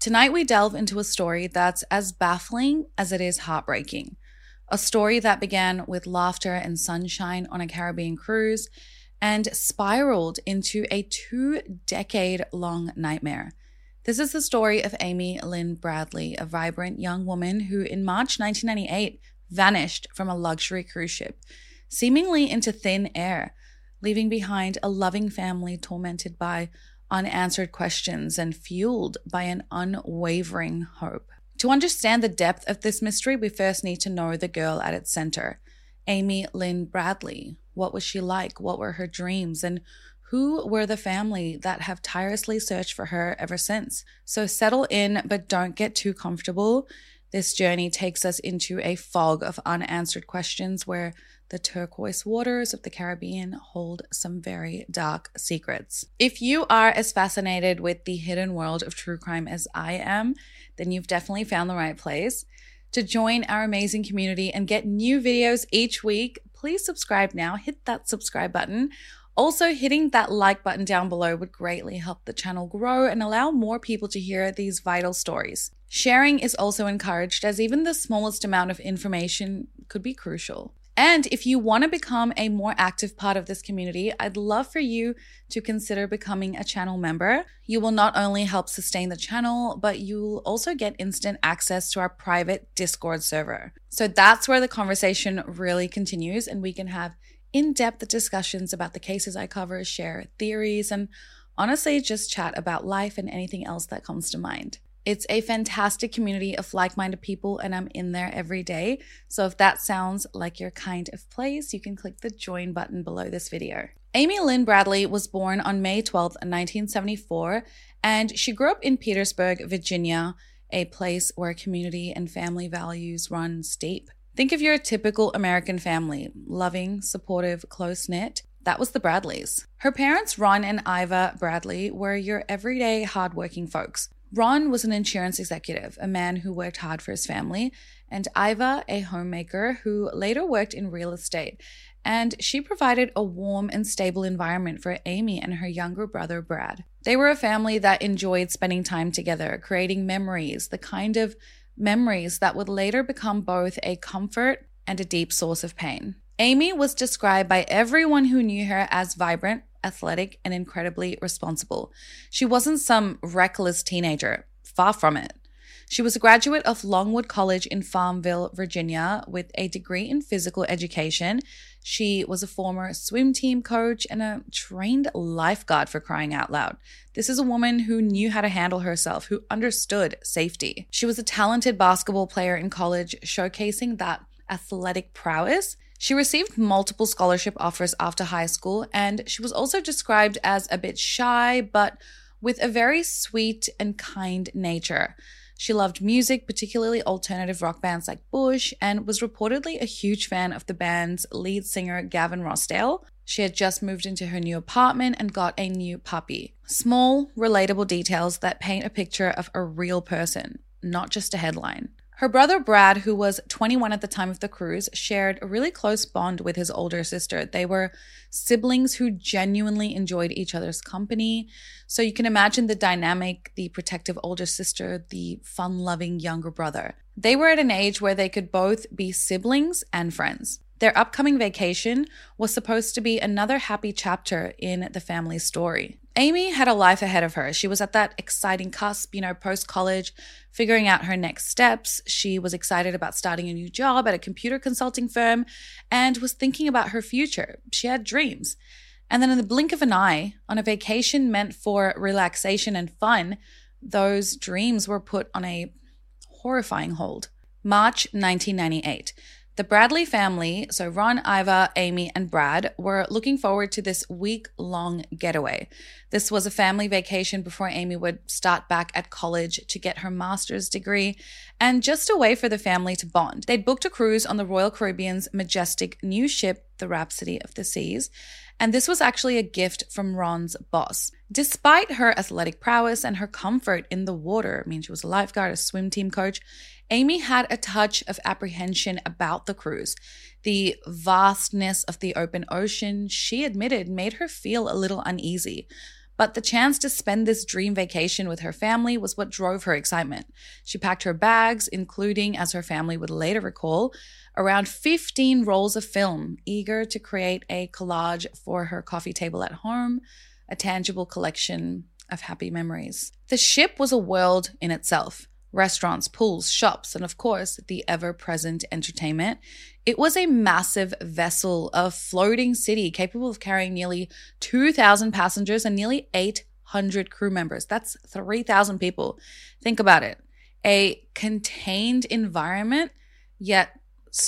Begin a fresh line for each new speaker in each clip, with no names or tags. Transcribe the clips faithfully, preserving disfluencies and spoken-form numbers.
Tonight we delve into a story that's as baffling as it is heartbreaking. A story that began with laughter and sunshine on a Caribbean cruise and spiraled into a two-decade-long nightmare. This is the story of Amy Lynn Bradley, a vibrant young woman who in March nineteen ninety-eight vanished from a luxury cruise ship, seemingly into thin air, leaving behind a loving family tormented by unanswered questions and fueled by an unwavering hope. To understand the depth of this mystery, we first need to know the girl at its center, Amy Lynn Bradley. What was she like? What were her dreams? And who were the family that have tirelessly searched for her ever since? So settle in, but don't get too comfortable. This journey takes us into a fog of unanswered questions where the turquoise waters of the Caribbean hold some very dark secrets. If you are as fascinated with the hidden world of true crime as I am, then you've definitely found the right place. To join our amazing community and get new videos each week, please subscribe now. Hit that subscribe button. Also, hitting that like button down below would greatly help the channel grow and allow more people to hear these vital stories. Sharing is also encouraged, as even the smallest amount of information could be crucial. And if you want to become a more active part of this community, I'd love for you to consider becoming a channel member. You will not only help sustain the channel, but you'll also get instant access to our private Discord server. So that's where the conversation really continues, and we can have in-depth discussions about the cases I cover, share theories, and honestly just chat about life and anything else that comes to mind. It's a fantastic community of like-minded people, and I'm in there every day. So if that sounds like your kind of place, you can click the join button below this video. Amy Lynn Bradley was born on May twelfth, nineteen seventy-four, and she grew up in Petersburg, Virginia, a place where community and family values run deep. Think of your typical American family, loving, supportive, close-knit. That was the Bradleys. Her parents, Ron and Iva Bradley, were your everyday hardworking folks. Ron was an insurance executive, a man who worked hard for his family, and Iva, a homemaker who later worked in real estate. And she provided a warm and stable environment for Amy and her younger brother, Brad. They were a family that enjoyed spending time together, creating memories, the kind of memories that would later become both a comfort and a deep source of pain. Amy was described by everyone who knew her as vibrant, athletic, and incredibly responsible. She wasn't some reckless teenager, far from it. She was a graduate of Longwood College in Farmville, Virginia, with a degree in physical education. She was a former swim team coach and a trained lifeguard, for crying out loud. This is a woman who knew how to handle herself, who understood safety. She was a talented basketball player in college, showcasing that athletic prowess. She received multiple scholarship offers after high school, and she was also described as a bit shy, but with a very sweet and kind nature. She loved music, particularly alternative rock bands like Bush, and was reportedly a huge fan of the band's lead singer, Gavin Rossdale. She had just moved into her new apartment and got a new puppy. Small, relatable details that paint a picture of a real person, not just a headline. Her brother Brad, who was twenty-one at the time of the cruise, shared a really close bond with his older sister. They were siblings who genuinely enjoyed each other's company. So you can imagine the dynamic, the protective older sister, the fun-loving younger brother. They were at an age where they could both be siblings and friends. Their upcoming vacation was supposed to be another happy chapter in the family's story. Amy had a life ahead of her. She was at that exciting cusp, you know, post-college, figuring out her next steps. She was excited about starting a new job at a computer consulting firm and was thinking about her future. She had dreams. And then in the blink of an eye, on a vacation meant for relaxation and fun, those dreams were put on a horrifying hold. March nineteen ninety-eight. The Bradley family, so Ron, Iva, Amy, and Brad, were looking forward to this week-long getaway. This was a family vacation before Amy would start back at college to get her master's degree, and just a way for the family to bond. They'd booked a cruise on the Royal Caribbean's majestic new ship, the Rhapsody of the Seas, and this was actually a gift from Ron's boss. Despite her athletic prowess and her comfort in the water, I mean, she was a lifeguard, a swim team coach, Amy had a touch of apprehension about the cruise. The vastness of the open ocean, she admitted, made her feel a little uneasy. But the chance to spend this dream vacation with her family was what drove her excitement. She packed her bags, including, as her family would later recall, around fifteen rolls of film, eager to create a collage for her coffee table at home, a tangible collection of happy memories. The ship was a world in itself. Restaurants, pools, shops, and of course, the ever-present entertainment. It was a massive vessel, a floating city capable of carrying nearly two thousand passengers and nearly eight hundred crew members. That's three thousand people. Think about it. A contained environment, yet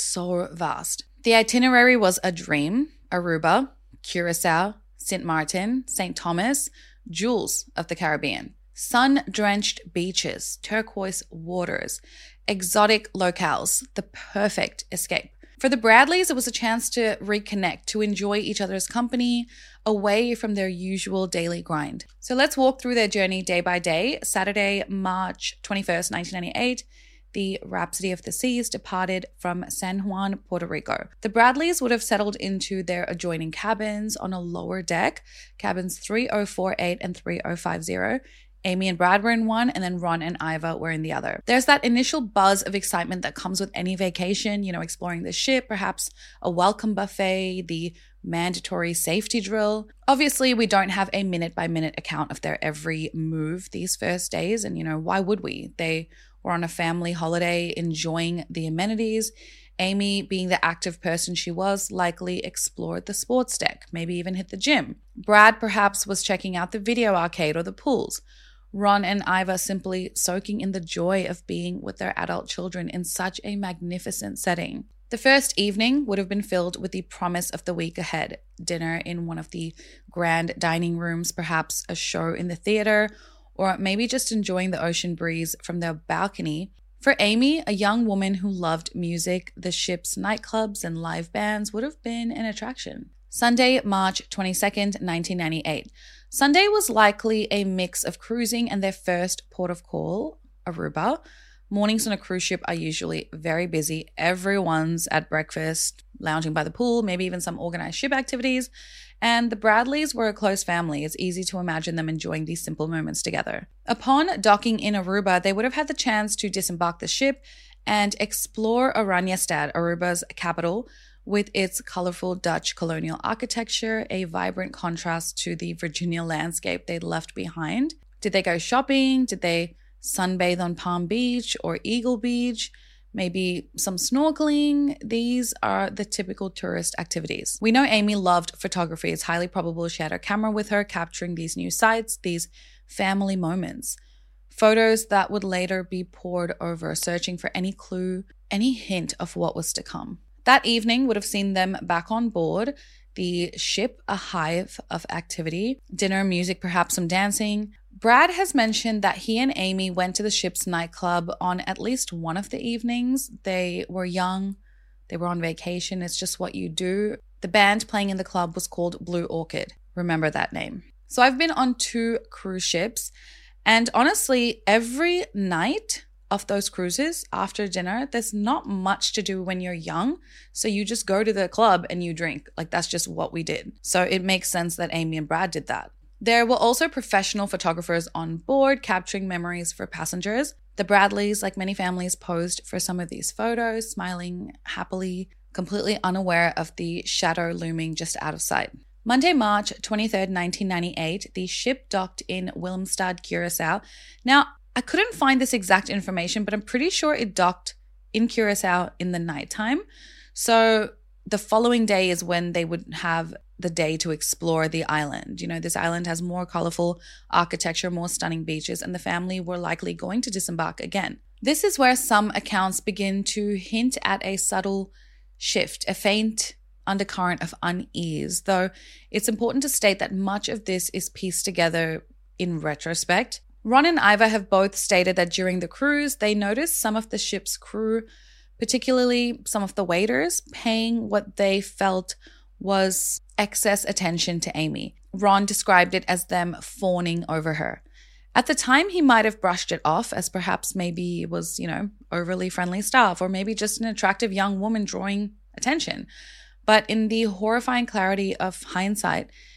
so vast. The itinerary was a dream: Aruba, Curacao, Saint Martin, Saint Thomas, jewels of the Caribbean. Sun-drenched beaches, turquoise waters, exotic locales, the perfect escape. For the Bradleys, it was a chance to reconnect, to enjoy each other's company away from their usual daily grind. So let's walk through their journey day by day. Saturday, March twenty-first, nineteen ninety-eight, the Rhapsody of the Seas departed from San Juan, Puerto Rico. The Bradleys would have settled into their adjoining cabins on a lower deck, cabins three oh four eight and three oh five oh. Amy and Brad were in one, and then Ron and Iva were in the other. There's that initial buzz of excitement that comes with any vacation, you know, exploring the ship, perhaps a welcome buffet, the mandatory safety drill. Obviously, we don't have a minute-by-minute account of their every move these first days, and, you know, why would we? They were on a family holiday, enjoying the amenities. Amy, being the active person she was, likely explored the sports deck, maybe even hit the gym. Brad perhaps was checking out the video arcade or the pools. Ron and Iva simply soaking in the joy of being with their adult children in such a magnificent setting. The first evening would have been filled with the promise of the week ahead. Dinner in one of the grand dining rooms, perhaps a show in the theater, or maybe just enjoying the ocean breeze from their balcony. For Amy, a young woman who loved music, the ship's nightclubs and live bands would have been an attraction. Sunday, March twenty-second, nineteen ninety-eight. Sunday was likely a mix of cruising and their first port of call, Aruba. Mornings on a cruise ship are usually very busy. Everyone's at breakfast, lounging by the pool, maybe even some organized ship activities. And the Bradleys were a close family. It's easy to imagine them enjoying these simple moments together. Upon docking in Aruba, they would have had the chance to disembark the ship and explore Oranjestad, Aruba's capital, with its colorful Dutch colonial architecture, a vibrant contrast to the Virginia landscape they'd left behind. Did they go shopping? Did they sunbathe on Palm Beach or Eagle Beach? Maybe some snorkeling? These are the typical tourist activities. We know Amy loved photography. It's highly probable she had her camera with her, capturing these new sights, these family moments. Photos that would later be pored over, searching for any clue, any hint of what was to come. That evening would have seen them back on board, the ship a hive of activity, dinner, music, perhaps some dancing. Brad has mentioned that he and Amy went to the ship's nightclub on at least one of the evenings. They were young, they were on vacation, it's just what you do. The band playing in the club was called Blue Orchid. Remember that name. So I've been on two cruise ships, and honestly, every night of those cruises after dinner, there's not much to do when you're young. So you just go to the club and you drink. Like, that's just what we did. So it makes sense that Amy and Brad did that. There were also professional photographers on board capturing memories for passengers. The Bradleys, like many families, posed for some of these photos, smiling happily, completely unaware of the shadow looming just out of sight. Monday, March twenty-third, nineteen ninety-eight, the ship docked in Willemstad, Curacao. Now, I couldn't find this exact information, but I'm pretty sure it docked in Curacao in the nighttime. So the following day is when they would have the day to explore the island. You know, this island has more colorful architecture, more stunning beaches, and the family were likely going to disembark again. This is where some accounts begin to hint at a subtle shift, a faint undercurrent of unease, though it's important to state that much of this is pieced together in retrospect. Ron and Iva have both stated that during the cruise, they noticed some of the ship's crew, particularly some of the waiters, paying what they felt was excess attention to Amy. Ron described it as them fawning over her. At the time, he might have brushed it off as perhaps maybe it was, you know, overly friendly staff, or maybe just an attractive young woman drawing attention. But in the horrifying clarity of hindsight,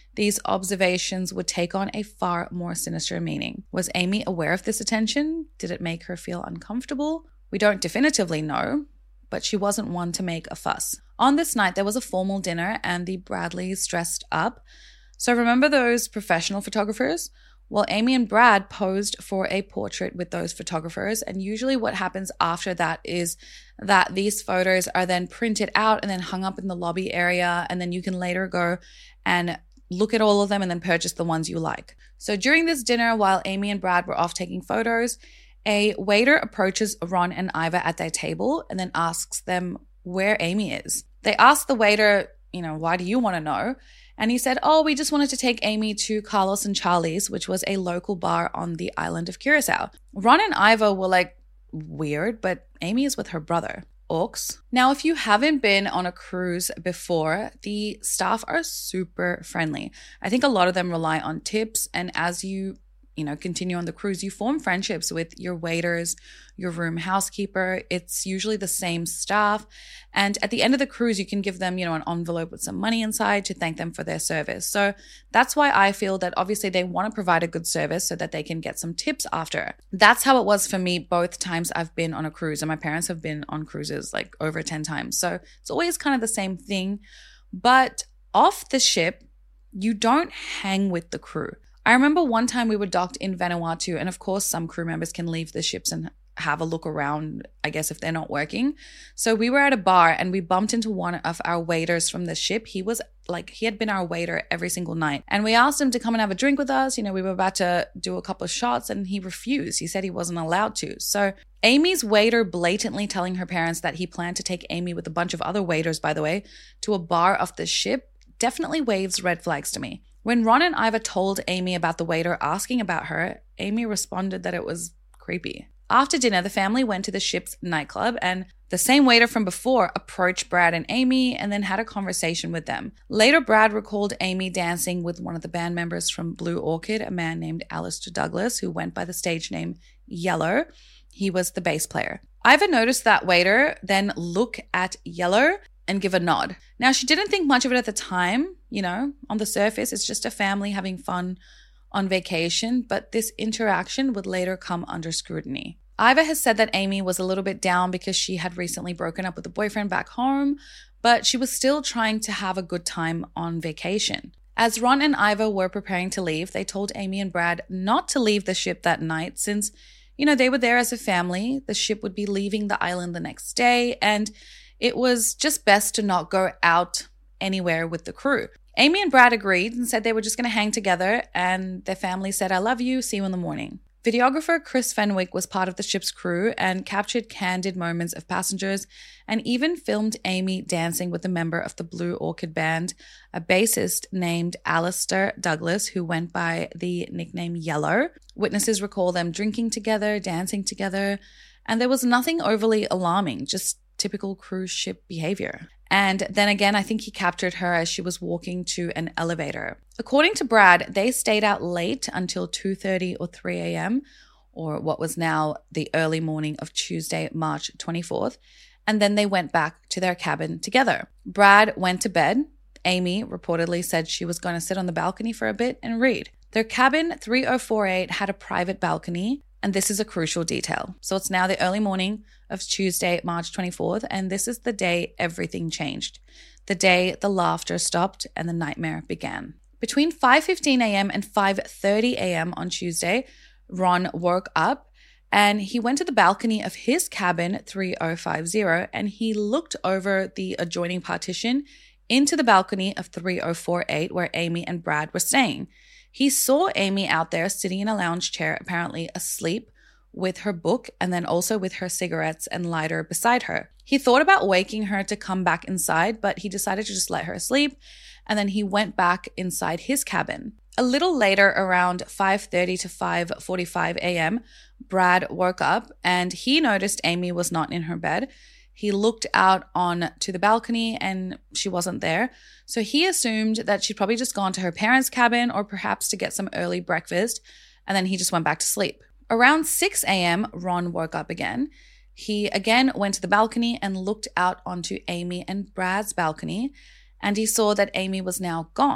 these observations would take on a far more sinister meaning. Was Amy aware of this attention? Did it make her feel uncomfortable? We don't definitively know, but she wasn't one to make a fuss. On this night, there was a formal dinner and the Bradleys dressed up. So remember those professional photographers? Well, Amy and Brad posed for a portrait with those photographers, and usually what happens after that is that these photos are then printed out and then hung up in the lobby area, and then you can later go and look at all of them and then purchase the ones you like. So during this dinner, while Amy and Brad were off taking photos, a waiter approaches Ron and Iva at their table and then asks them where Amy is. They ask the waiter, you know, why do you want to know? And he said, oh, we just wanted to take Amy to Carlos and Charlie's, which was a local bar on the island of Curacao. Ron and Iva were like, weird, but Amy is with her brother. Orcs. Now, if you haven't been on a cruise before, the staff are super friendly. I think a lot of them rely on tips, and as you you know, continue on the cruise, you form friendships with your waiters, your room housekeeper. It's usually the same staff. And at the end of the cruise, you can give them, you know, an envelope with some money inside to thank them for their service. So that's why I feel that obviously they want to provide a good service so that they can get some tips after. That's how it was for me both times I've been on a cruise, and my parents have been on cruises like over ten times. So it's always kind of the same thing. But off the ship, you don't hang with the crew. I remember one time we were docked in Vanuatu, and of course some crew members can leave the ships and have a look around, I guess, if they're not working. So we were at a bar and we bumped into one of our waiters from the ship. He was like, he had been our waiter every single night. And we asked him to come and have a drink with us. You know, we were about to do a couple of shots and he refused. He said he wasn't allowed to. So Amy's waiter blatantly telling her parents that he planned to take Amy with a bunch of other waiters, by the way, to a bar off the ship definitely waves red flags to me. When Ron and Iva told Amy about the waiter asking about her, Amy responded that it was creepy. After dinner, the family went to the ship's nightclub, and the same waiter from before approached Brad and Amy and then had a conversation with them. Later, Brad recalled Amy dancing with one of the band members from Blue Orchid, a man named Alistair Douglas, who went by the stage name Yellow. He was the bass player. Iva noticed that waiter then look at Yellow and give a nod. Now, she didn't think much of it at the time. You know, on the surface, it's just a family having fun on vacation, but this interaction would later come under scrutiny. Iva has said that Amy was a little bit down because she had recently broken up with a boyfriend back home, but she was still trying to have a good time on vacation. As Ron and Iva were preparing to leave, they told Amy and Brad not to leave the ship that night since, you know, they were there as a family. The ship would be leaving the island the next day, and it was just best to not go out anywhere with the crew. Amy and Brad agreed and said they were just going to hang together, and their family said, I love you, see you in the morning. Videographer Chris Fenwick was part of the ship's crew and captured candid moments of passengers and even filmed Amy dancing with a member of the Blue Orchid Band, a bassist named Alistair Douglas, who went by the nickname Yellow. Witnesses recall them drinking together, dancing together, and there was nothing overly alarming, just typical cruise ship behavior. And then again, I think he captured her as she was walking to an elevator. According to Brad, they stayed out late until two thirty or three a.m., or what was now the early morning of Tuesday, March twenty-fourth, and then they went back to their cabin together. Brad went to bed. Amy reportedly said she was going to sit on the balcony for a bit and read. Their cabin three oh four eight had a private balcony, and this is a crucial detail. So it's now the early morning of Tuesday, March twenty-fourth, and this is the day everything changed. The day the laughter stopped and the nightmare began. Between five fifteen a.m. and five thirty a.m. on Tuesday, Ron woke up and he went to the balcony of his cabin three oh five oh and he looked over the adjoining partition into the balcony of three oh four eight where Amy and Brad were staying. He saw Amy out there sitting in a lounge chair, apparently asleep, with her book and then also with her cigarettes and lighter beside her. He thought about waking her to come back inside, but he decided to just let her sleep, and then he went back inside his cabin. A little later, around five thirty to five forty-five a.m., Brad woke up and he noticed Amy was not in her bed. He looked out on to the balcony and she wasn't there. So he assumed that she'd probably just gone to her parents' cabin or perhaps to get some early breakfast, and then he just went back to sleep. Around six a.m., Ron woke up again. He again went to the balcony and looked out onto Amy and Brad's balcony, and he saw that Amy was now gone.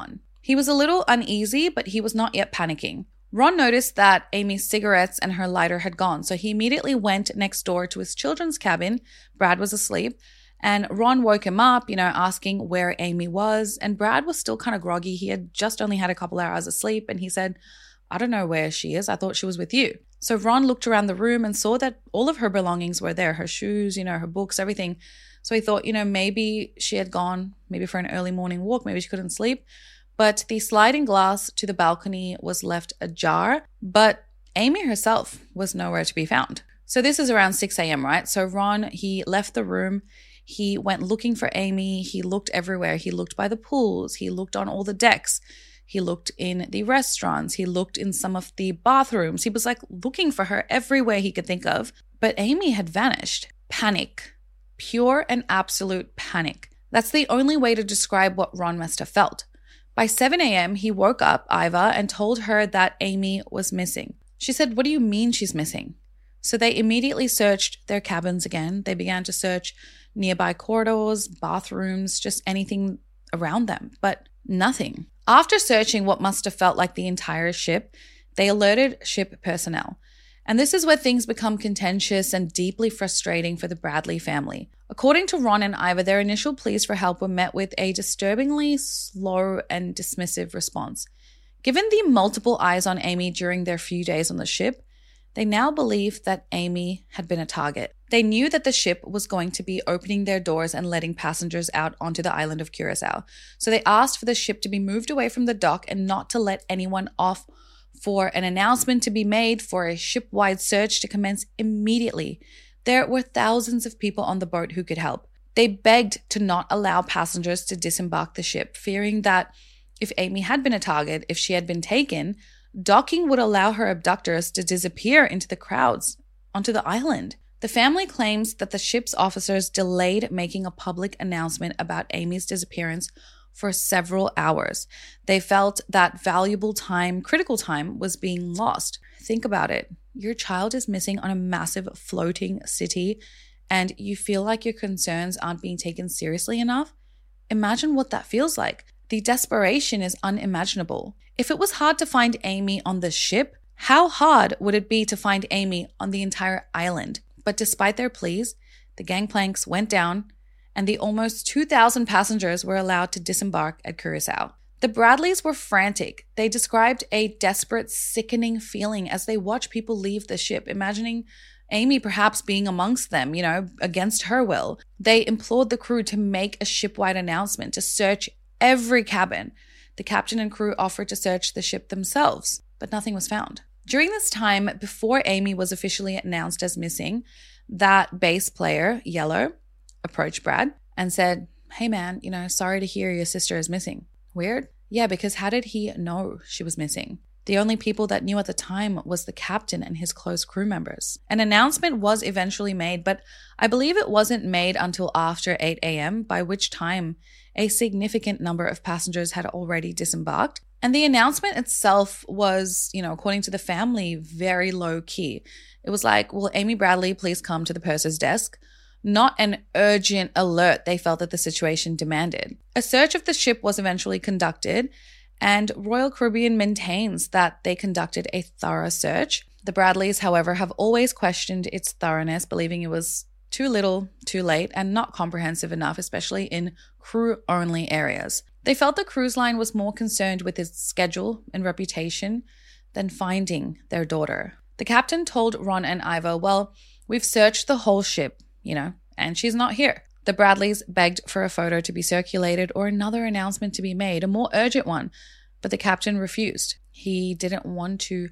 He was a little uneasy, but he was not yet panicking. Ron noticed that Amy's cigarettes and her lighter had gone, so he immediately went next door to his children's cabin. Brad was asleep, and Ron woke him up, you know, asking where Amy was, and Brad was still kind of groggy. He had just only had a couple hours of sleep, and he said, I don't know where she is. I thought she was with you. So Ron looked around the room and saw that all of her belongings were there, her shoes, you know, her books, everything. So he thought, you know, maybe she had gone maybe for an early morning walk, maybe she couldn't sleep. But the sliding glass to the balcony was left ajar, but Amy herself was nowhere to be found. So this is around six a.m., right? So Ron, he left the room. He went looking for Amy. He looked everywhere. He looked by the pools. He looked on all the decks. He looked in the restaurants. He looked in some of the bathrooms. He was like looking for her everywhere he could think of. But Amy had vanished. Panic. Pure and absolute panic. That's the only way to describe what Ron must have felt. By seven a.m., he woke up Iva and told her that Amy was missing. She said, what do you mean she's missing? So they immediately searched their cabins again. They began to search nearby corridors, bathrooms, just anything around them, but nothing. After searching what must have felt like the entire ship, they alerted ship personnel. And this is where things become contentious and deeply frustrating for the Bradley family. According to Ron and Iva, their initial pleas for help were met with a disturbingly slow and dismissive response. Given the multiple eyes on Amy during their few days on the ship, they now believed that Amy had been a target. They knew that the ship was going to be opening their doors and letting passengers out onto the island of Curacao. So they asked for the ship to be moved away from the dock and not to let anyone off, for an announcement to be made for a ship-wide search to commence immediately. There were thousands of people on the boat who could help. They begged to not allow passengers to disembark the ship, fearing that if Amy had been a target, if she had been taken, docking would allow her abductors to disappear into the crowds onto the island. The family claims that the ship's officers delayed making a public announcement about Amy's disappearance for several hours. They felt that valuable time, critical time, was being lost. Think about it. Your child is missing on a massive floating city, and you feel like your concerns aren't being taken seriously enough? Imagine what that feels like. The desperation is unimaginable. If it was hard to find Amy on the ship, how hard would it be to find Amy on the entire island? But despite their pleas, the gangplanks went down, and the almost two thousand passengers were allowed to disembark at Curacao. The Bradleys were frantic. They described a desperate, sickening feeling as they watched people leave the ship, imagining Amy perhaps being amongst them, you know, against her will. They implored the crew to make a ship-wide announcement to search every cabin. The captain and crew offered to search the ship themselves, but nothing was found. During this time, before Amy was officially announced as missing, that bass player, Yellow, approached Brad and said, hey man, you know, sorry to hear your sister is missing. Weird? Yeah, because how did he know she was missing? The only people that knew at the time was the captain and his close crew members. An announcement was eventually made, but I believe it wasn't made until after eight a.m., by which time a significant number of passengers had already disembarked. And the announcement itself was, you know, according to the family, very low key. It was like, will Amy Bradley please come to the purser's desk? Not an urgent alert they felt that the situation demanded. A search of the ship was eventually conducted, and Royal Caribbean maintains that they conducted a thorough search. The Bradleys, however, have always questioned its thoroughness, believing it was too little, too late, and not comprehensive enough, especially in crew-only areas. They felt the cruise line was more concerned with its schedule and reputation than finding their daughter. The captain told Ron and Iva, well, we've searched the whole ship, you know, and she's not here. The Bradleys begged for a photo to be circulated or another announcement to be made, a more urgent one, but the captain refused. He didn't want to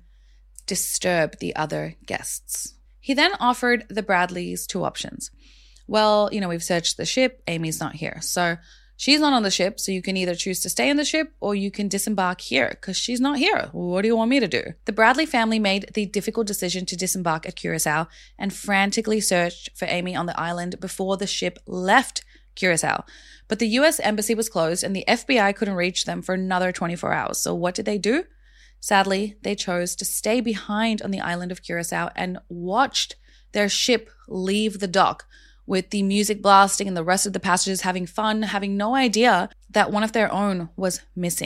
disturb the other guests. He then offered the Bradleys two options. Well, you know, we've searched the ship, Amy's not here, so she's not on the ship, so you can either choose to stay in the ship or you can disembark here because she's not here. What do you want me to do? The Bradley family made the difficult decision to disembark at Curacao and frantically searched for Amy on the island before the ship left Curacao. But the U S embassy was closed and the F B I couldn't reach them for another twenty-four hours. So what did they do? Sadly, they chose to stay behind on the island of Curacao and watched their ship leave the dock, with the music blasting and the rest of the passengers having fun, having no idea that one of their own was missing.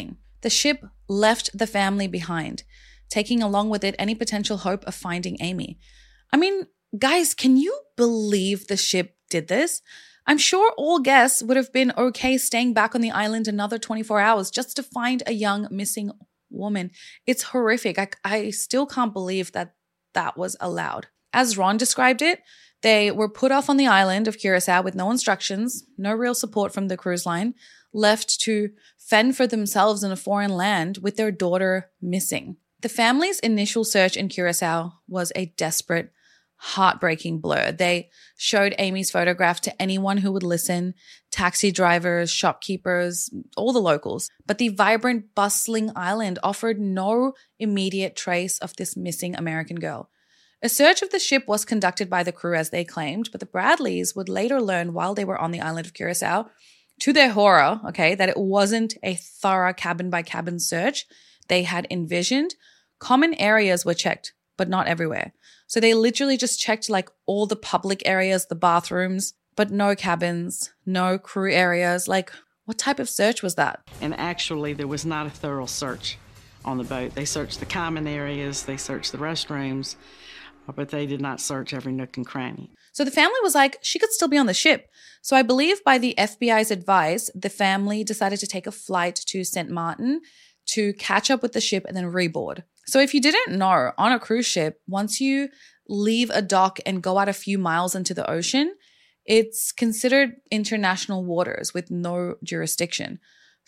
The ship left the family behind, taking along with it any potential hope of finding Amy. I mean, guys, can you believe the ship did this? I'm sure all guests would have been okay staying back on the island another twenty-four hours just to find a young missing woman. It's horrific. I, I still can't believe that that was allowed. As Ron described it, they were put off on the island of Curacao with no instructions, no real support from the cruise line, left to fend for themselves in a foreign land with their daughter missing. The family's initial search in Curacao was a desperate, heartbreaking blur. They showed Amy's photograph to anyone who would listen, taxi drivers, shopkeepers, all the locals. But the vibrant, bustling island offered no immediate trace of this missing American girl. A search of the ship was conducted by the crew as they claimed, but the Bradleys would later learn while they were on the island of Curacao, to their horror, okay, that it wasn't a thorough cabin-by-cabin search they had envisioned. Common areas were checked, but not everywhere. So they literally just checked like all the public areas, the bathrooms, but no cabins, no crew areas. Like, what type of search was that?
And actually, there was not a thorough search on the boat. They searched the common areas, they searched the restrooms, but they did not search every nook and cranny.
So the family was like, she could still be on the ship. So I believe by the F B I's advice, the family decided to take a flight to Saint Martin to catch up with the ship and then reboard. So if you didn't know, on a cruise ship, once you leave a dock and go out a few miles into the ocean, it's considered international waters with no jurisdiction.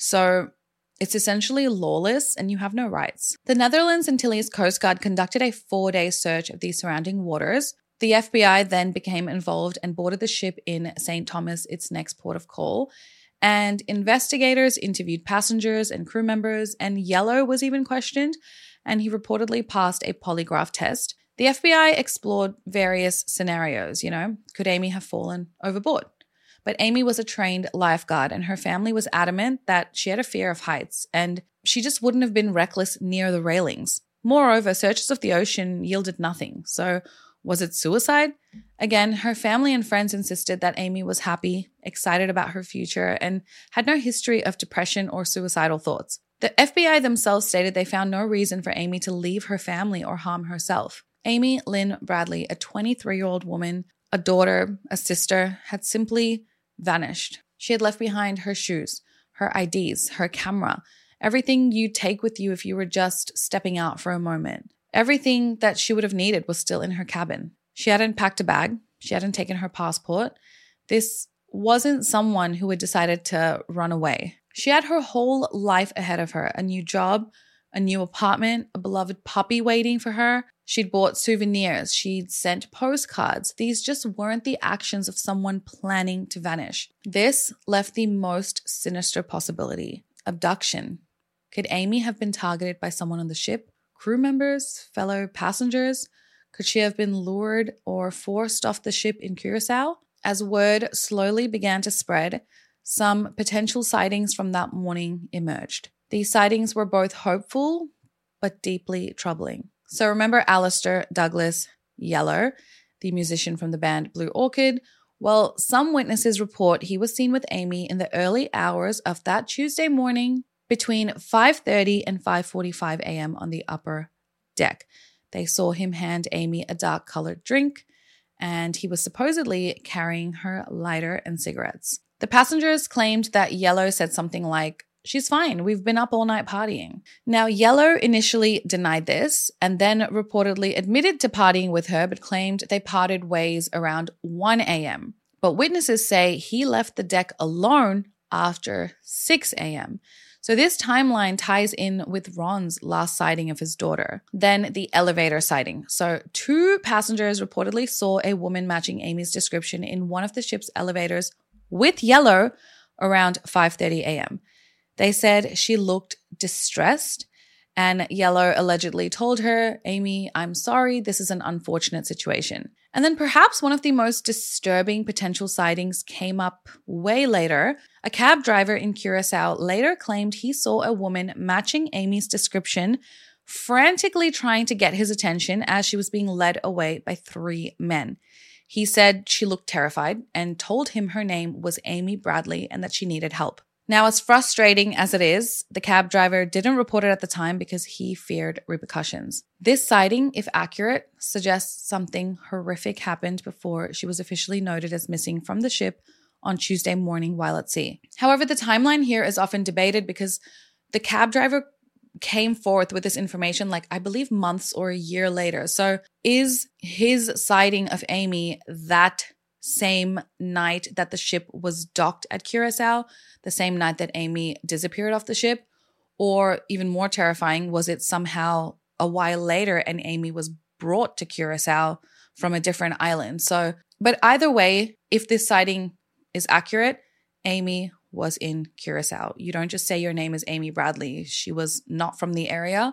So it's essentially lawless and you have no rights. The Netherlands Antilles Coast Guard conducted a four-day search of the surrounding waters. The F B I then became involved and boarded the ship in Saint Thomas, its next port of call. And investigators interviewed passengers and crew members, and Yellow was even questioned, and he reportedly passed a polygraph test. The F B I explored various scenarios, you know, could Amy have fallen overboard? But Amy was a trained lifeguard and her family was adamant that she had a fear of heights and she just wouldn't have been reckless near the railings. Moreover, searches of the ocean yielded nothing. So was it suicide? Again, her family and friends insisted that Amy was happy, excited about her future, and had no history of depression or suicidal thoughts. The F B I themselves stated they found no reason for Amy to leave her family or harm herself. Amy Lynn Bradley, a twenty-three-year-old woman, a daughter, a sister, had simply vanished. She had left behind her shoes, her I Ds, her camera, everything you'd take with you if you were just stepping out for a moment. Everything that she would have needed was still in her cabin. She hadn't packed a bag. She hadn't taken her passport. This wasn't someone who had decided to run away. She had her whole life ahead of her, a new job, a new apartment, a beloved puppy waiting for her. She'd bought souvenirs. She'd sent postcards. These just weren't the actions of someone planning to vanish. This left the most sinister possibility: abduction. Could Amy have been targeted by someone on the ship? Crew members? Fellow passengers? Could she have been lured or forced off the ship in Curacao? As word slowly began to spread, some potential sightings from that morning emerged. These sightings were both hopeful but deeply troubling. So remember Alistair Douglas Yellow, the musician from the band Blue Orchid? Well, some witnesses report he was seen with Amy in the early hours of that Tuesday morning between five thirty and five forty-five a.m. on the upper deck. They saw him hand Amy a dark-colored drink, and he was supposedly carrying her lighter and cigarettes. The passengers claimed that Yellow said something like, "She's fine, we've been up all night partying." Now, Yellow initially denied this and then reportedly admitted to partying with her, but claimed they parted ways around one a.m. But witnesses say he left the deck alone after six a.m. So this timeline ties in with Ron's last sighting of his daughter. Then the elevator sighting. So two passengers reportedly saw a woman matching Amy's description in one of the ship's elevators with Yellow around five thirty a.m. They said she looked distressed, and Yellow allegedly told her, "Amy, I'm sorry, this is an unfortunate situation." And then perhaps one of the most disturbing potential sightings came up way later. A cab driver in Curacao later claimed he saw a woman matching Amy's description, frantically trying to get his attention as she was being led away by three men. He said she looked terrified and told him her name was Amy Bradley and that she needed help. Now, as frustrating as it is, the cab driver didn't report it at the time because he feared repercussions. This sighting, if accurate, suggests something horrific happened before she was officially noted as missing from the ship on Tuesday morning while at sea. However, the timeline here is often debated because the cab driver came forth with this information, like I believe months or a year later. So is his sighting of Amy that same night that the ship was docked at Curacao, the same night that Amy disappeared off the ship? Or even more terrifying, was it somehow a while later and Amy was brought to Curacao from a different island? So, but either way, if this sighting is accurate, Amy was in Curacao. You don't just say your name is Amy Bradley. She was not from the area.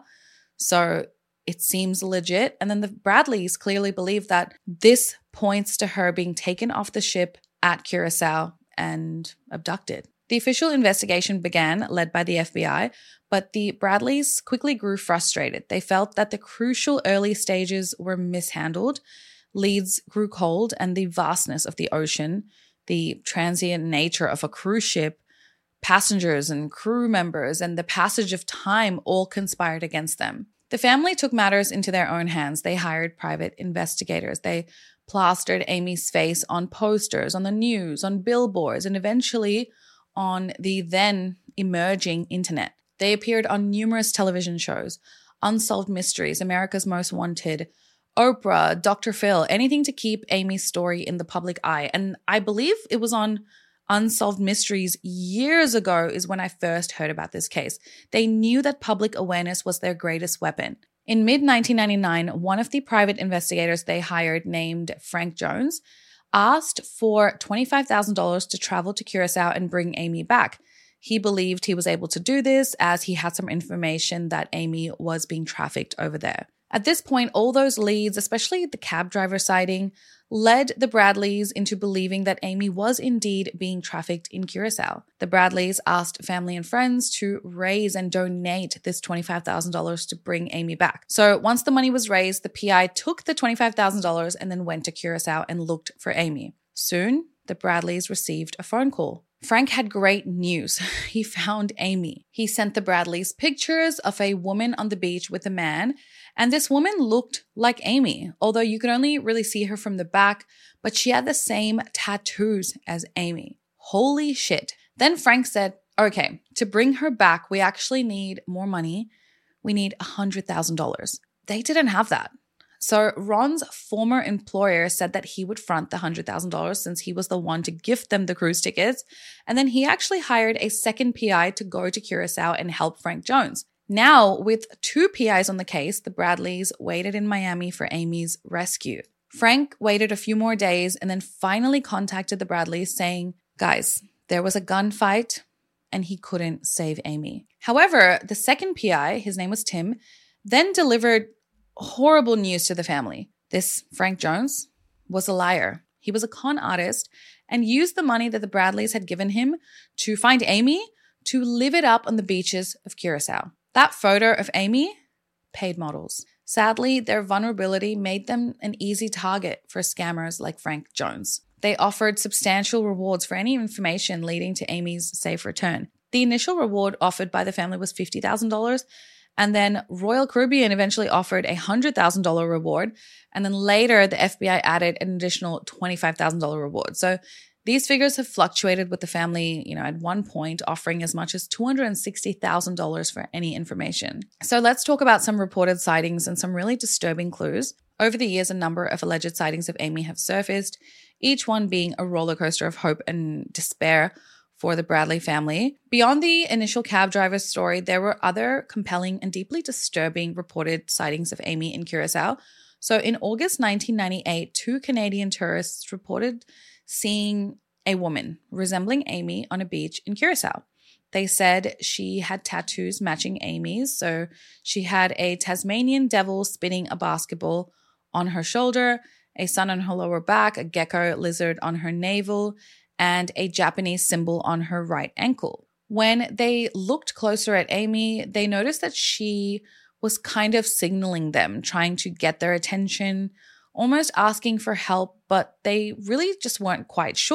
So it seems legit. And then the Bradleys clearly believe that this points to her being taken off the ship at Curacao and abducted. The official investigation began, led by the F B I, but the Bradleys quickly grew frustrated. They felt that the crucial early stages were mishandled, leads grew cold, and the vastness of the ocean, the transient nature of a cruise ship, passengers and crew members, and the passage of time all conspired against them. The family took matters into their own hands. They hired private investigators. They plastered Amy's face on posters, on the news, on billboards, and eventually on the then emerging internet. They appeared on numerous television shows, Unsolved Mysteries, America's Most Wanted, Oprah, Doctor Phil, anything to keep Amy's story in the public eye. And I believe it was on Unsolved Mysteries years ago is when I first heard about this case. They knew that public awareness was their greatest weapon. In mid nineteen ninety-nine, one of the private investigators they hired, named Frank Jones, asked for twenty-five thousand dollars to travel to Curacao and bring Amy back. He believed he was able to do this as he had some information that Amy was being trafficked over there. At this point, all those leads, especially the cab driver sighting, led the Bradleys into believing that Amy was indeed being trafficked in Curacao. The Bradleys asked family and friends to raise and donate this twenty-five thousand dollars to bring Amy back. So once the money was raised, the P I took the twenty-five thousand dollars and then went to Curacao and looked for Amy. Soon, the Bradleys received a phone call. Frank had great news. He found Amy. He sent the Bradleys pictures of a woman on the beach with a man, and this woman looked like Amy, although you could only really see her from the back, but she had the same tattoos as Amy. Holy shit. Then Frank said, okay, to bring her back, we actually need more money. We need one hundred thousand dollars. They didn't have that. So Ron's former employer said that he would front the one hundred thousand dollars since he was the one to gift them the cruise tickets. And then he actually hired a second P I to go to Curacao and help Frank Jones. Now, with two P Is on the case, the Bradleys waited in Miami for Amy's rescue. Frank waited a few more days and then finally contacted the Bradleys saying, guys, there was a gunfight and he couldn't save Amy. However, the second P I, his name was Tim, then delivered horrible news to the family. This Frank Jones was a liar. He was a con artist and used the money that the Bradleys had given him to find Amy to live it up on the beaches of Curacao. That photo of Amy, paid models. Sadly, their vulnerability made them an easy target for scammers like Frank Jones. They offered substantial rewards for any information leading to Amy's safe return. The initial reward offered by the family was fifty thousand dollars, and then Royal Caribbean eventually offered a one hundred thousand dollars reward, and then later the F B I added an additional twenty-five thousand dollars reward. So these figures have fluctuated, with the family, you know, at one point offering as much as two hundred sixty thousand dollars for any information. So let's talk about some reported sightings and some really disturbing clues. Over the years, a number of alleged sightings of Amy have surfaced, each one being a roller coaster of hope and despair for the Bradley family. Beyond the initial cab driver's story, there were other compelling and deeply disturbing reported sightings of Amy in Curacao. So in August nineteen ninety-eight, two Canadian tourists reported seeing a woman resembling Amy on a beach in Curacao. They said she had tattoos matching Amy's. So she had a Tasmanian devil spinning a basketball on her shoulder, a sun on her lower back, a gecko lizard on her navel, and a Japanese symbol on her right ankle. When they looked closer at Amy, they noticed that she was kind of signaling them, trying to get their attention, almost asking for help, but they really just weren't quite sure.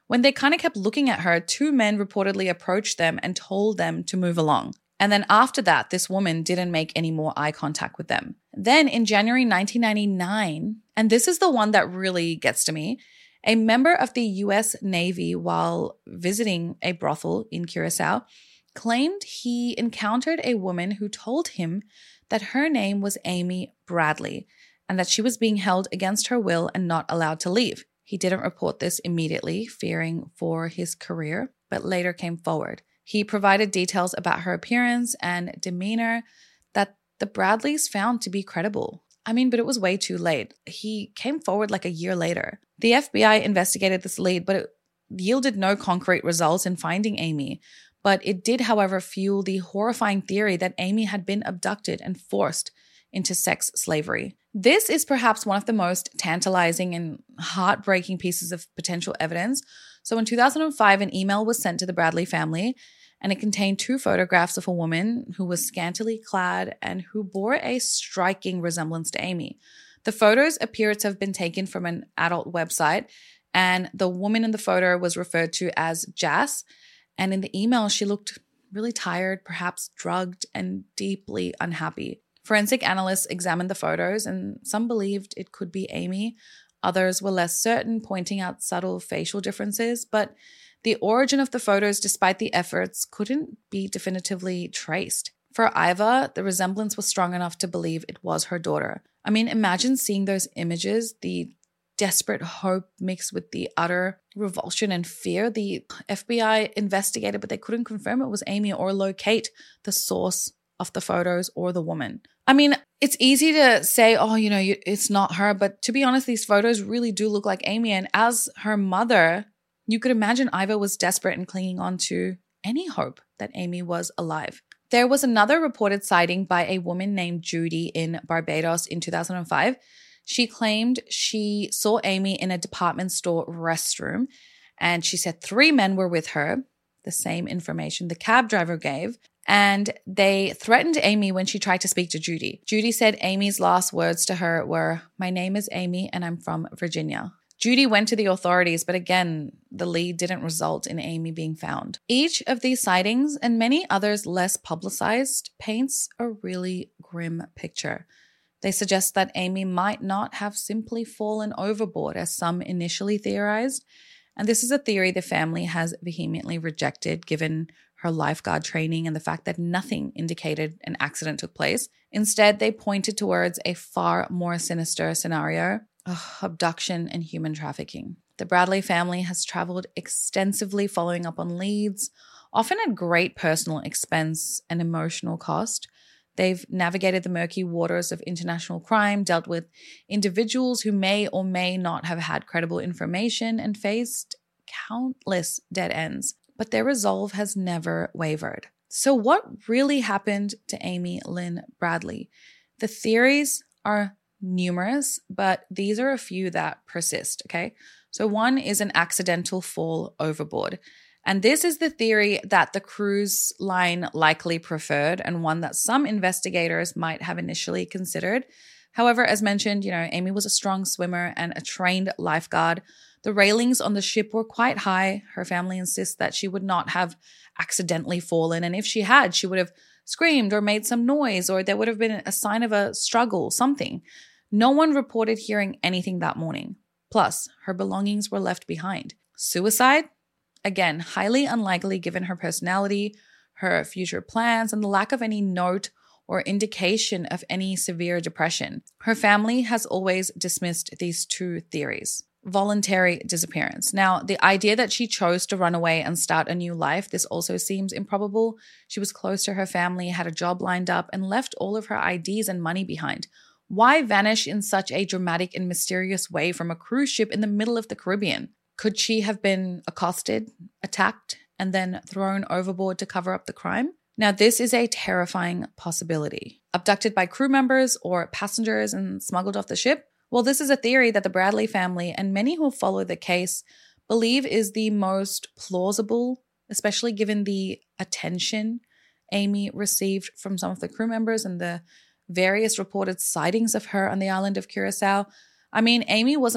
When they kind of kept looking at her, two men reportedly approached them and told them to move along. And then after that, this woman didn't make any more eye contact with them. Then in January nineteen ninety-nine, and this is the one that really gets to me, a member of the U S Navy, while visiting a brothel in Curacao, claimed he encountered a woman who told him that her name was Amy Bradley and that she was being held against her will and not allowed to leave. He didn't report this immediately, fearing for his career, but later came forward. He provided details about her appearance and demeanor that the Bradleys found to be credible. I mean, but it was way too late. He came forward like a year later. The F B I investigated this lead, but it yielded no concrete results in finding Amy. But it did, however, fuel the horrifying theory that Amy had been abducted and forced into sex slavery. This is perhaps one of the most tantalizing and heartbreaking pieces of potential evidence. So in two thousand five, an email was sent to the Bradley family, and it contained two photographs of a woman who was scantily clad and who bore a striking resemblance to Amy. The photos appear to have been taken from an adult website, and the woman in the photo was referred to as Jas. And in the email, she looked really tired, perhaps drugged, and deeply unhappy. Forensic analysts examined the photos, and some believed it could be Amy. Others were less certain, pointing out subtle facial differences. But the origin of the photos, despite the efforts, couldn't be definitively traced. For Iva, the resemblance was strong enough to believe it was her daughter. I mean, imagine seeing those images, the desperate hope mixed with the utter revulsion and fear. The F B I investigated, but they couldn't confirm it was Amy or locate the source of the photos or the woman. I mean, it's easy to say, oh, you know, it's not her. But to be honest, these photos really do look like Amy. And as her mother, you could imagine Iva was desperate and clinging on to any hope that Amy was alive. There was another reported sighting by a woman named Judy in Barbados in two thousand five. She claimed she saw Amy in a department store restroom, and she said three men were with her, the same information the cab driver gave, and they threatened Amy when she tried to speak to Judy. Judy said Amy's last words to her were, "My name is Amy and I'm from Virginia." Judy went to the authorities, but again, the lead didn't result in Amy being found. Each of these sightings, and many others less publicized, paints a really grim picture. They suggest that Amy might not have simply fallen overboard, as some initially theorized. And this is a theory the family has vehemently rejected, given her lifeguard training and the fact that nothing indicated an accident took place. Instead, they pointed towards a far more sinister scenario: ugh, abduction and human trafficking. The Bradley family has traveled extensively following up on leads, often at great personal expense and emotional cost. They've navigated the murky waters of international crime, dealt with individuals who may or may not have had credible information, and faced countless dead ends. But their resolve has never wavered. So what really happened to Amy Lynn Bradley? The theories are numerous, but these are a few that persist, okay? So one is an accidental fall overboard. And this is the theory that the cruise line likely preferred, and one that some investigators might have initially considered. However, as mentioned, you know, Amy was a strong swimmer and a trained lifeguard. The railings on the ship were quite high. Her family insists that she would not have accidentally fallen, and if she had, she would have screamed or made some noise, or there would have been a sign of a struggle, something. No one reported hearing anything that morning. Plus, her belongings were left behind. Suicide? Again, highly unlikely given her personality, her future plans, and the lack of any note or indication of any severe depression. Her family has always dismissed these two theories. Voluntary disappearance. Now, the idea that she chose to run away and start a new life, this also seems improbable. She was close to her family, had a job lined up, and left all of her I Ds and money behind. Why vanish in such a dramatic and mysterious way from a cruise ship in the middle of the Caribbean? Could she have been accosted, attacked, and then thrown overboard to cover up the crime? Now, this is a terrifying possibility. Abducted by crew members or passengers and smuggled off the ship? Well, this is a theory that the Bradley family and many who follow the case believe is the most plausible, especially given the attention Amy received from some of the crew members and the various reported sightings of her on the island of Curacao. I mean, Amy wasn't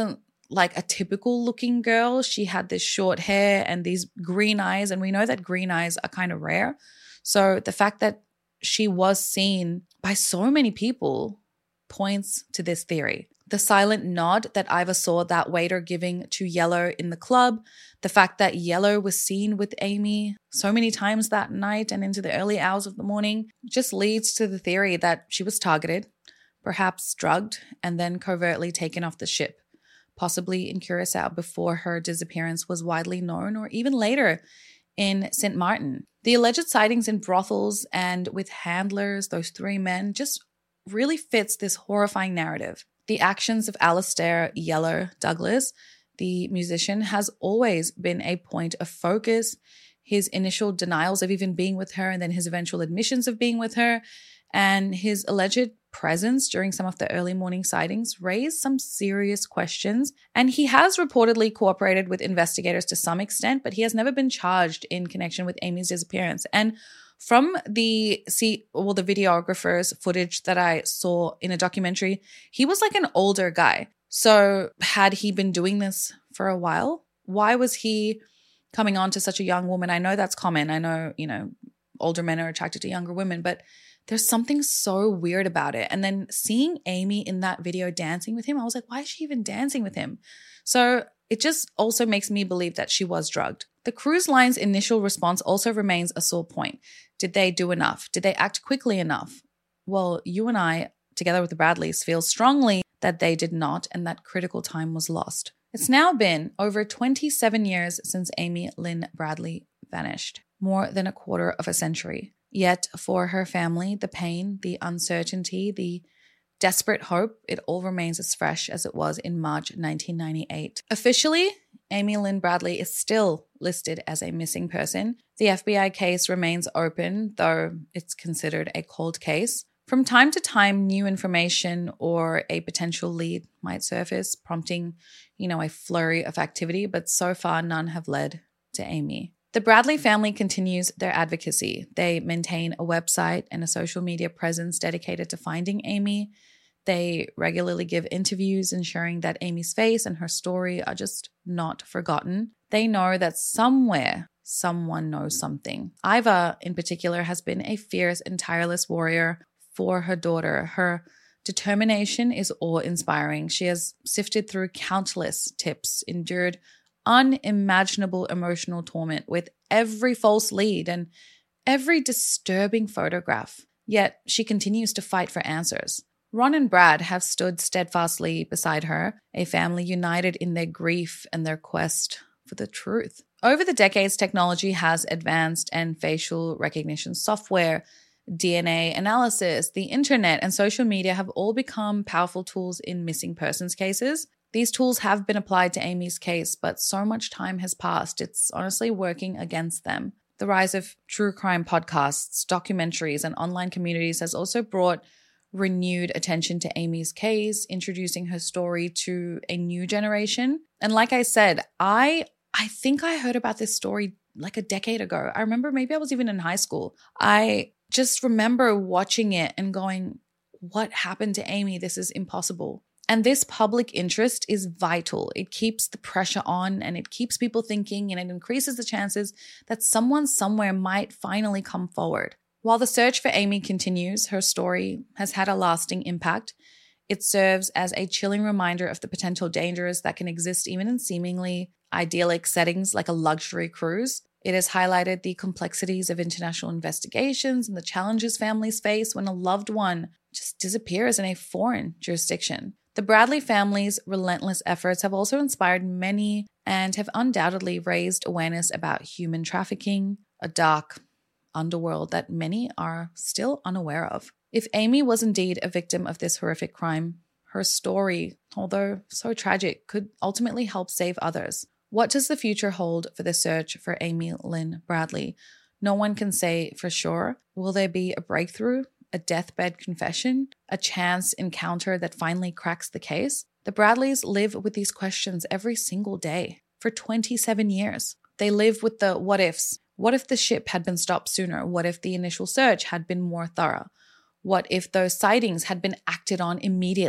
like a typical looking girl. She had this short hair and these green eyes, and we know that green eyes are kind of rare. So the fact that she was seen by so many people points to this theory. The silent nod that Ivor saw that waiter giving to Yellow in the club, the fact that Yellow was seen with Amy so many times that night and into the early hours of the morning, just leads to the theory that she was targeted, perhaps drugged, and then covertly taken off the ship, possibly in Curacao before her disappearance was widely known, or even later in Saint Martin. The alleged sightings in brothels and with handlers, those three men, just really fits this horrifying narrative. The actions of Alistair Yellow Douglas, the musician, has always been a point of focus. His initial denials of even being with her, and then his eventual admissions of being with her, and his alleged presence during some of the early morning sightings raised some serious questions. And he has reportedly cooperated with investigators to some extent, but he has never been charged in connection with Amy's disappearance. And from the see, well, the videographer's footage that I saw in a documentary, he was like an older guy. So had he been doing this for a while? Why was he coming on to such a young woman? I know that's common. I know, you know, older men are attracted to younger women, but there's something so weird about it. And then seeing Amy in that video dancing with him, I was like, why is she even dancing with him? So it just also makes me believe that she was drugged. The cruise line's initial response also remains a sore point. Did they do enough? Did they act quickly enough? Well, you and I, together with the Bradleys, feel strongly that they did not, and that critical time was lost. It's now been over twenty-seven years since Amy Lynn Bradley vanished, more than a quarter of a century. Yet for her family, the pain, the uncertainty, the desperate hope, it all remains as fresh as it was in March nineteen ninety-eight. Officially, Amy Lynn Bradley is still listed as a missing person. The F B I case remains open, though it's considered a cold case. From time to time, new information or a potential lead might surface, prompting, you know, a flurry of activity, but so far none have led to Amy. The Bradley family continues their advocacy. They maintain a website and a social media presence dedicated to finding Amy. They regularly give interviews, ensuring that Amy's face and her story are just not forgotten. They know that somewhere, someone knows something. Ivor, in particular, has been a fierce and tireless warrior for her daughter. Her determination is awe-inspiring. She has sifted through countless tips, endured unimaginable emotional torment with every false lead and every disturbing photograph. Yet she continues to fight for answers. Ron and Brad have stood steadfastly beside her, a family united in their grief and their quest for the truth. Over the decades, technology has advanced, and facial recognition software, D N A analysis, the internet, and social media have all become powerful tools in missing persons cases. These tools have been applied to Amy's case, but so much time has passed, it's honestly working against them. The rise of true crime podcasts, documentaries, and online communities has also brought renewed attention to Amy's case, introducing her story to a new generation. And like I said, I I think I heard about this story like a decade ago. I remember maybe I was even in high school. I just remember watching it and going, what happened to Amy? This is impossible. And this public interest is vital. It keeps the pressure on, and it keeps people thinking, and it increases the chances that someone somewhere might finally come forward. While the search for Amy continues, her story has had a lasting impact. It serves as a chilling reminder of the potential dangers that can exist even in seemingly idyllic settings like a luxury cruise. It has highlighted the complexities of international investigations and the challenges families face when a loved one just disappears in a foreign jurisdiction. The Bradley family's relentless efforts have also inspired many and have undoubtedly raised awareness about human trafficking, a dark underworld that many are still unaware of. If Amy was indeed a victim of this horrific crime, her story, although so tragic, could ultimately help save others. What does the future hold for the search for Amy Lynn Bradley? No one can say for sure. Will there be a breakthrough? A deathbed confession, a chance encounter that finally cracks the case? The Bradleys live with these questions every single day for twenty-seven years. They live with the what ifs. What if the ship had been stopped sooner? What if the initial search had been more thorough? What if those sightings had been acted on immediately?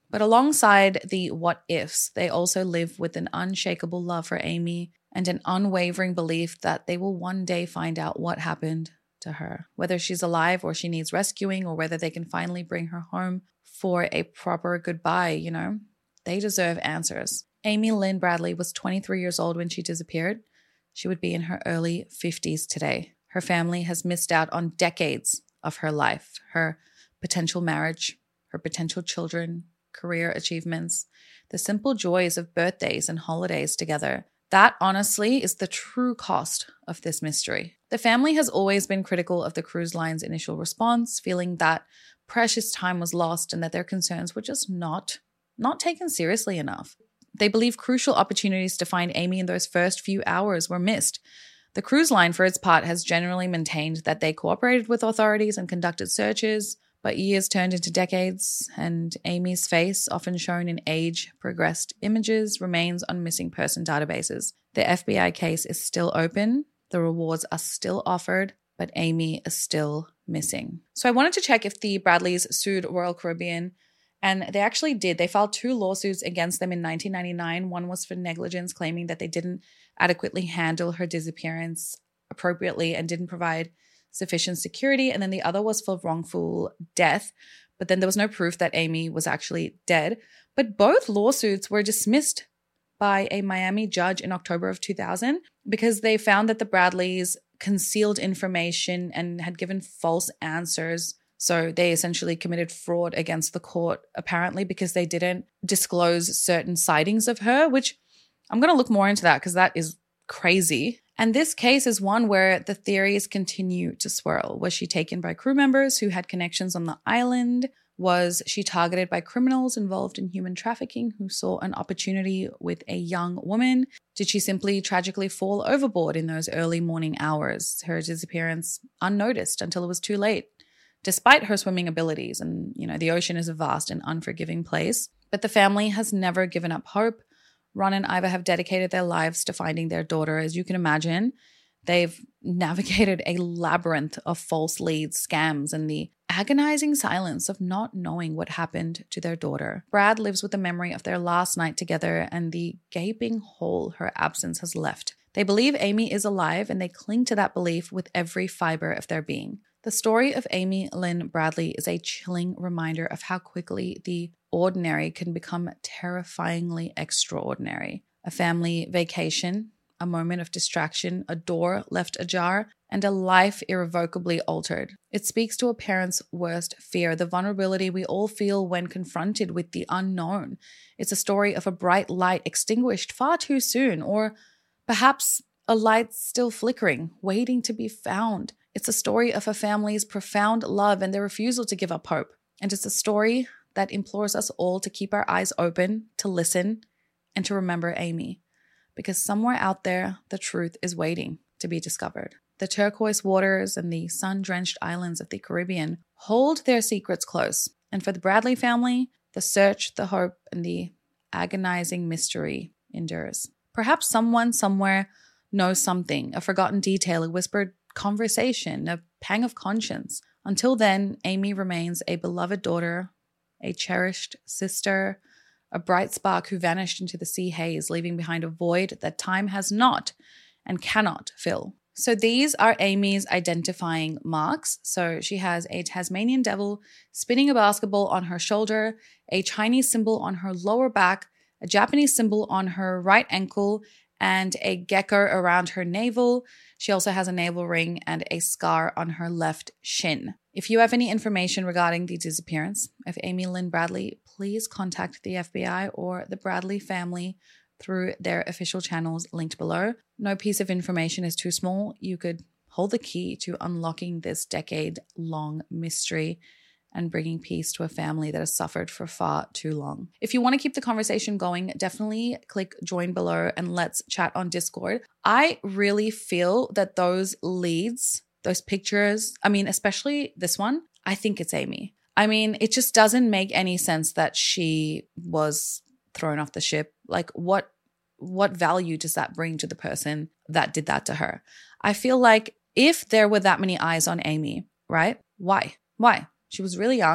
But alongside the what ifs, they also live with an unshakable love for Amy and an unwavering belief that they will one day find out what happened to her, whether she's alive or she needs rescuing, or whether they can finally bring her home for a proper goodbye. You know, they deserve answers. Amy Lynn Bradley was twenty-three years old when she disappeared. She would be in her early fifties today. Her family has missed out on decades of her life, her potential marriage, her potential children, career achievements, the simple joys of birthdays and holidays together. That, honestly, is the true cost of this mystery. The family has always been critical of the cruise line's initial response, feeling that precious time was lost and that their concerns were just not, not taken seriously enough. They believe crucial opportunities to find Amy in those first few hours were missed. The cruise line, for its part, has generally maintained that they cooperated with authorities and conducted searches, but years turned into decades, and Amy's face, often shown in age-progressed images, remains on missing person databases. The F B I case is still open, the rewards are still offered, but Amy is still missing. So I wanted to check if the Bradleys sued Royal Caribbean, and they actually did. They filed two lawsuits against them in nineteen ninety-nine. One was for negligence, claiming that they didn't adequately handle her disappearance appropriately and didn't provide sufficient security. And then the other was for wrongful death. But then there was no proof that Amy was actually dead. But both lawsuits were dismissed by a Miami judge in October of two thousand because they found that the Bradleys concealed information and had given false answers. So they essentially committed fraud against the court, apparently, because they didn't disclose certain sightings of her, which I'm going to look more into that because that is crazy. And this case is one where the theories continue to swirl. Was she taken by crew members who had connections on the island? Was she targeted by criminals involved in human trafficking who saw an opportunity with a young woman? Did she simply tragically fall overboard in those early morning hours, her disappearance unnoticed until it was too late? Despite her swimming abilities, and you know, the ocean is a vast and unforgiving place, but the family has never given up hope. Ron and Iva have dedicated their lives to finding their daughter. As you can imagine, they've navigated a labyrinth of false leads, scams, and the agonizing silence of not knowing what happened to their daughter. Brad lives with the memory of their last night together and the gaping hole her absence has left. They believe Amy is alive, and they cling to that belief with every fiber of their being. The story of Amy Lynn Bradley is a chilling reminder of how quickly the ordinary can become terrifyingly extraordinary. A family vacation, a moment of distraction, a door left ajar, and a life irrevocably altered. It speaks to a parent's worst fear, the vulnerability we all feel when confronted with the unknown. It's a story of a bright light extinguished far too soon, or perhaps a light still flickering, waiting to be found. It's a story of a family's profound love and their refusal to give up hope. And it's a story that implores us all to keep our eyes open, to listen, and to remember Amy. Because somewhere out there, the truth is waiting to be discovered. The turquoise waters and the sun-drenched islands of the Caribbean hold their secrets close. And for the Bradley family, the search, the hope, and the agonizing mystery endures. Perhaps someone somewhere knows something, a forgotten detail, a whispered conversation, a pang of conscience. Until then, Amy remains a beloved daughter, a cherished sister, a bright spark who vanished into the sea haze, leaving behind a void that time has not and cannot fill. So these are Amy's identifying marks. So she has a Tasmanian devil spinning a basketball on her shoulder, a Chinese symbol on her lower back, a Japanese symbol on her right ankle, and a gecko around her navel. She also has a navel ring and a scar on her left shin. If you have any information regarding the disappearance of Amy Lynn Bradley, please contact the F B I or the Bradley family through their official channels linked below. No piece of information is too small. You could hold the key to unlocking this decade-long mystery and bringing peace to a family that has suffered for far too long. If you want to keep the conversation going, definitely click join below and let's chat on Discord. I really feel that those leads, those pictures, I mean, especially this one, I think it's Amy. I mean, it just doesn't make any sense that she was thrown off the ship. Like, what, what value does that bring to the person that did that to her? I feel like if there were that many eyes on Amy, right? Why? Why? She was really young,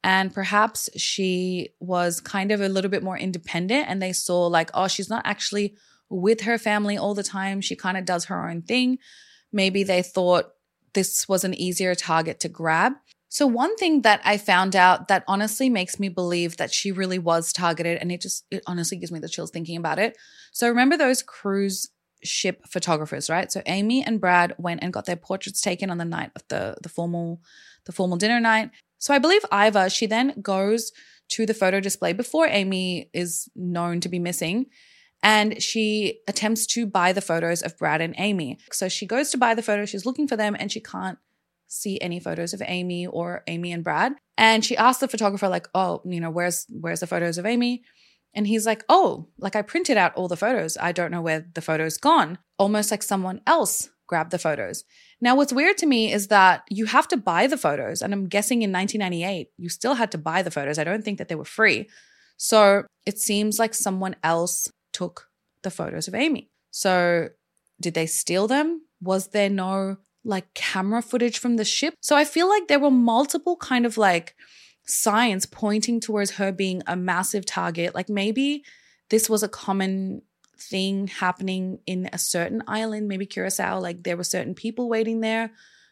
And perhaps she was kind of a little bit more independent and they saw like, oh, she's not actually with her family all the time. She kind of does her own thing. Maybe they thought this was an easier target to grab. So one thing that I found out that honestly makes me believe that she really was targeted, and it just, it honestly gives me the chills thinking about it. So remember those cruise ship photographers, right? So Amy and Brad went and got their portraits taken on the night of the, the formal, the formal dinner night. So I believe Iva, she then goes to the photo display before Amy is known to be missing, and she attempts to buy the photos of Brad and Amy. So she goes to buy the photos, she's looking for them, and she can't see any photos of Amy or Amy and Brad. And she asks the photographer like, oh, you know, where's where's the photos of Amy? And he's like, oh, like I printed out all the photos. I don't know where the photos gone. Almost like someone else grabbed the photos. Now, what's weird to me is that you have to buy the photos. And I'm guessing in nineteen ninety-eight, you still had to buy the photos. I don't think that they were free. So it seems like someone else took the photos of Amy. So did they steal them? Was there no like camera footage from the ship? So I feel like there were multiple kind of like signs pointing towards her being a massive target. Like maybe this was a common thing happening in a certain island, maybe Curacao, like there were certain people waiting there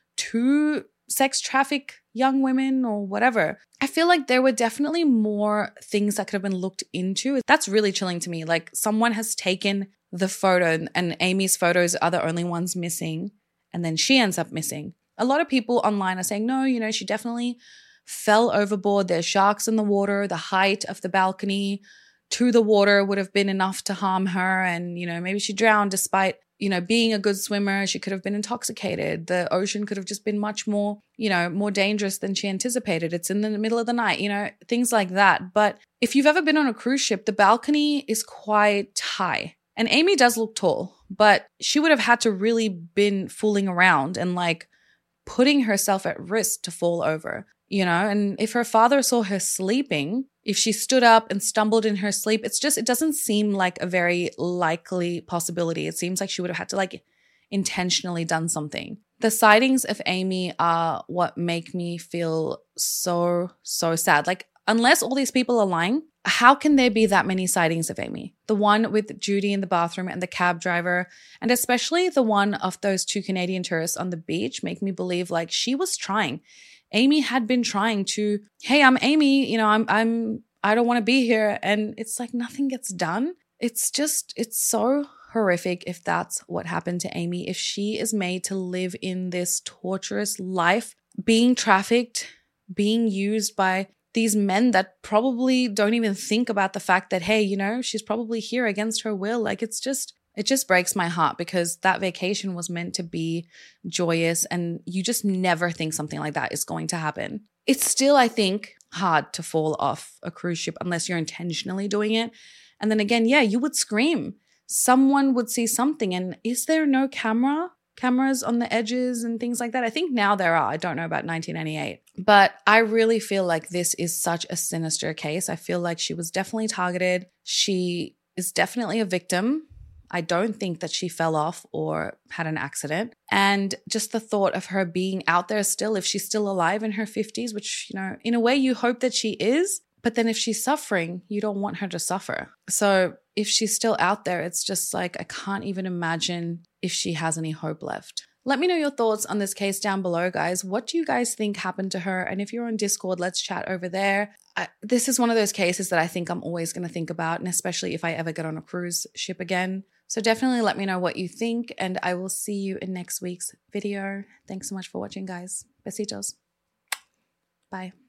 to sex traffic young women or whatever. I feel like there were definitely more things that could have been looked into. That's really chilling to me. Like someone has taken the photo and Amy's photos are the only ones missing, and then she ends up missing. A lot of people online are saying, no, you know, she definitely fell overboard. There's sharks in the water. The height of the balcony to the water would have been enough to harm her. And, you know, maybe she drowned despite, you know, being a good swimmer. She could have been intoxicated. The ocean could have just been much more, you know, more dangerous than she anticipated. It's in the middle of the night, you know, things like that. But if you've ever been on a cruise ship, the balcony is quite high. And Amy does look tall, but she would have had to really been fooling around and like putting herself at risk to fall over, you know? And if her father saw her sleeping, if she stood up and stumbled in her sleep, it's just, it doesn't seem like a very likely possibility. It seems like she would have had to like intentionally done something. The sightings of Amy are what make me feel so, so sad. Like, unless all these people are lying, how can there be that many sightings of Amy? The one with Judy in the bathroom and the cab driver, and especially the one of those two Canadian tourists on the beach, make me believe like she was trying. Amy had been trying to, hey, I'm Amy, you know, I'm, I'm, I don't want to be here. And it's like nothing gets done. It's just, it's so horrific if that's what happened to Amy, if she is made to live in this torturous life, being trafficked, being used by these men that probably don't even think about the fact that, hey, you know, she's probably here against her will. Like it's just, it just breaks my heart because that vacation was meant to be joyous and you just never think something like that is going to happen. It's still, I think, hard to fall off a cruise ship unless you're intentionally doing it. And then again, yeah, you would scream. Someone would see something. And is there no camera? Cameras on the edges and things like that? I think now there are. I don't know about nineteen ninety-eight. But I really feel like this is such a sinister case. I feel like she was definitely targeted. She is definitely a victim. I don't think that she fell off or had an accident. And just the thought of her being out there still, if she's still alive in her fifties, which, you know, in a way you hope that she is, but then if she's suffering, you don't want her to suffer. So if she's still out there, it's just like, I can't even imagine if she has any hope left. Let me know your thoughts on this case down below, guys. What do you guys think happened to her? And if you're on Discord, let's chat over there. I, this is one of those cases that I think I'm always going to think about, and especially if I ever get on a cruise ship again. So definitely let me know what you think, and I will see you in next week's video. Thanks so much for watching, guys. Besitos. Bye.